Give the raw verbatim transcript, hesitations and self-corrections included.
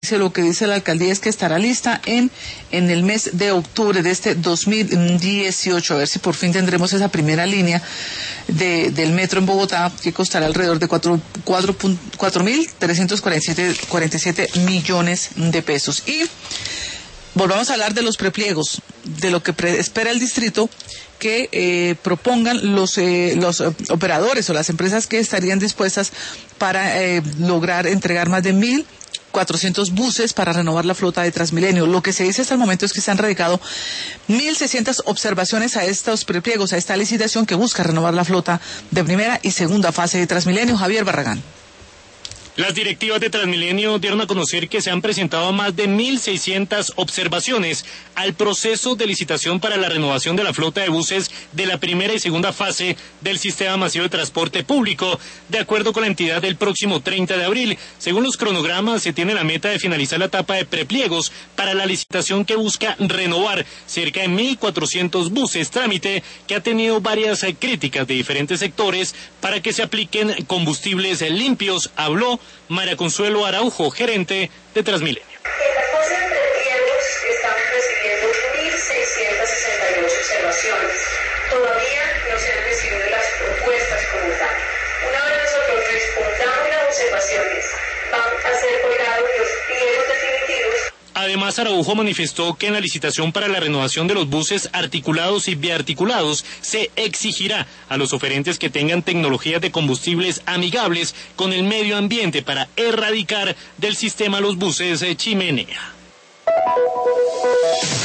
Lo que dice la alcaldía es que estará lista en, en el mes de octubre de este dos mil dieciocho. A ver si por fin tendremos esa primera línea de, del metro en Bogotá, que costará alrededor de cuatro mil trescientos cuarenta y siete millones de pesos. Y volvamos a hablar de los prepliegos, de lo que pre espera el distrito que eh, propongan los, eh, los operadores o las empresas que estarían dispuestas para eh, lograr entregar más de mil cuatrocientos buses para renovar la flota de Transmilenio. Lo que se dice hasta el momento es que se han radicado mil seiscientas observaciones a estos prepliegos, a esta licitación que busca renovar la flota de primera y segunda fase de Transmilenio. Javier Barragán. Las directivas de Transmilenio dieron a conocer que se han presentado más de mil seiscientas observaciones al proceso de licitación para la renovación de la flota de buses de la primera y segunda fase del sistema masivo de transporte público, de acuerdo con la entidad del próximo treinta de abril. Según los cronogramas, se tiene la meta de finalizar la etapa de prepliegos para la licitación que busca renovar cerca de mil cuatrocientos buses, trámite que ha tenido varias críticas de diferentes sectores para que se apliquen combustibles limpios. Habló María Consuelo Araujo, gerente de Transmilenio. En la fase de prepliegos estamos recibiendo mil seiscientas sesenta y dos observaciones. Todavía no se han recibido las propuestas como tal. Una vez nosotros respondamos las observaciones, van a ser colgados los pliegos definitivos. Además, Araujo manifestó que en la licitación para la renovación de los buses articulados y biarticulados se exigirá a los oferentes que tengan tecnologías de combustibles amigables con el medio ambiente para erradicar del sistema los buses chimenea.